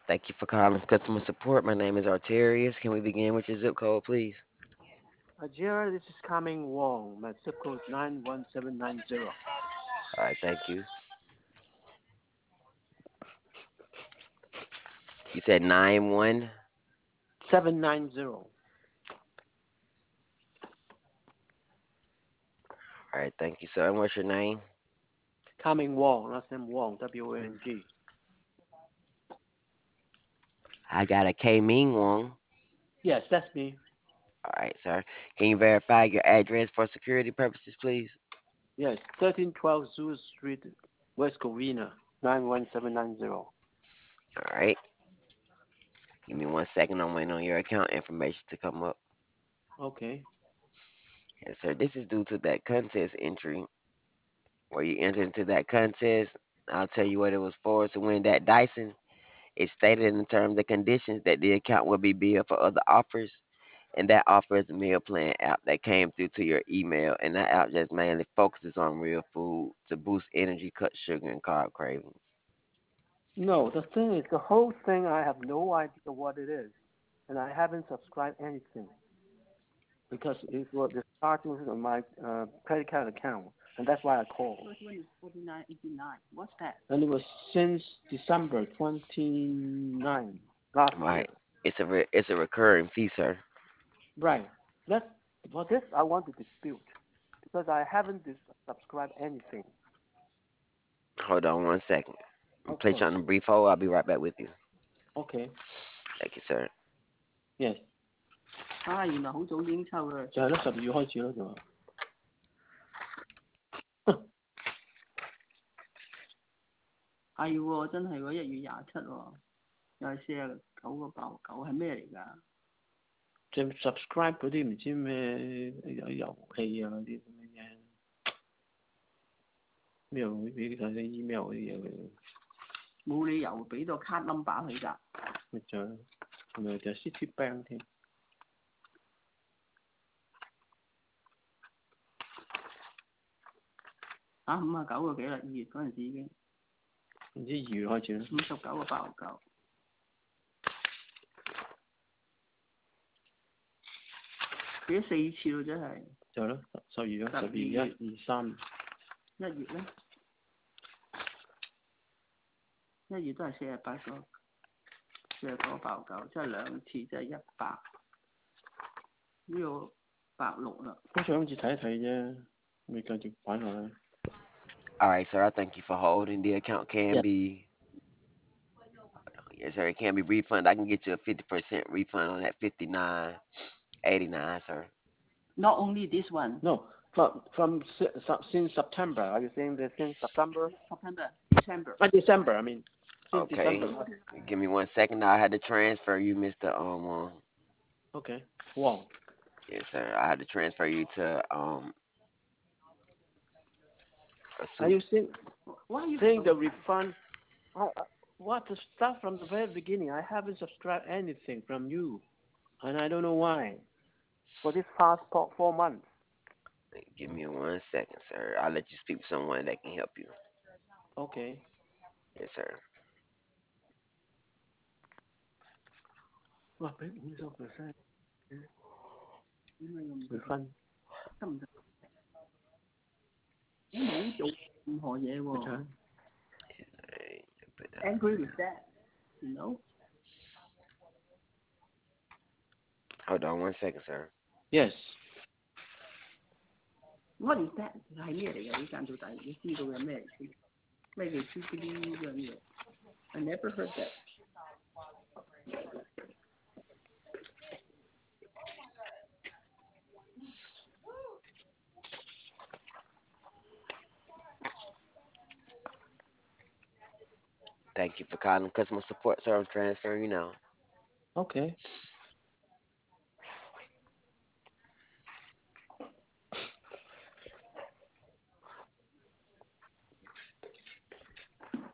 Thank you for calling customer support. My name is Arterius. Can we begin with your zip code, please? Ajira, this is Coming Wong. My zip code 91790. All right, thank you. You said 9-1. 790. All right, thank you, sir. And what's your name? Coming Wong, last name Wong, Wong. I got a K Ming Wong. Yes, that's me. All right, sir. Can you verify your address for security purposes, please? Yes, 1312 Zoo Street, West Covina, 91790. All right. Give me 1 second. I'm waiting on your account information to come up. Okay. Yes, sir. This is due to that contest entry where you entered into that contest. I'll tell you what it was for. To win that Dyson, it stated in the terms and conditions that the account will be billed for other offers, and that offer is a meal plan app that came through to your email, and that app just mainly focuses on real food to boost energy, cut sugar, and carb cravings. No, the thing is, the whole thing, I have no idea what it is. And I haven't subscribed anything because it was the starting of my credit card account. And that's why I called. 49.89. What's that? And it was since December 29 last Right. year. It's a recurring fee, sir. Right. That's for this I want to dispute because I haven't subscribed anything. Hold on 1 second. Of Place you course. on a brief hold. I'll be right back with you. Okay. Thank you, sir. Yes. 就係咯，12月開始咯，就話。即係 subscribe 嗰啲唔知咩遊戲啊嗰啲咁嘅嘢，咩會俾佢睇啲 email 嗰啲嘢佢，咪就係 Citibank 添，唔知2月開始咯，就係咯，12月、13，1月咧，1月都係400多，400多爆夠，即係2次，即係100。呢個白鹿啦，通常咁似睇睇啫，未繼續玩落去。 All right, sir. I thank you for holding. The account can Yes. be, yes, sir. It can be refunded. I can get you a 50% refund on that 59.89, sir. No, since September. Are you saying that since September? December. I mean, since Okay. December. Give me 1 second. I had to transfer you, Mr. Okay. Wow. Yes, sir. I had to transfer you to a Are suit. you saying the refund? Uh, uh, what to start from the very beginning? I haven't subscribed anything from you, and I don't know why. For this past 4 months. Give me 1 second, sir. I'll let you speak with someone that can help you. Okay. Yes, sir. 哇，俾50%refund。 Hey, put that on there. Hold on 1 second, sir. Yes. Thank you for calling customer support, sir. I'm transferring you now. Okay.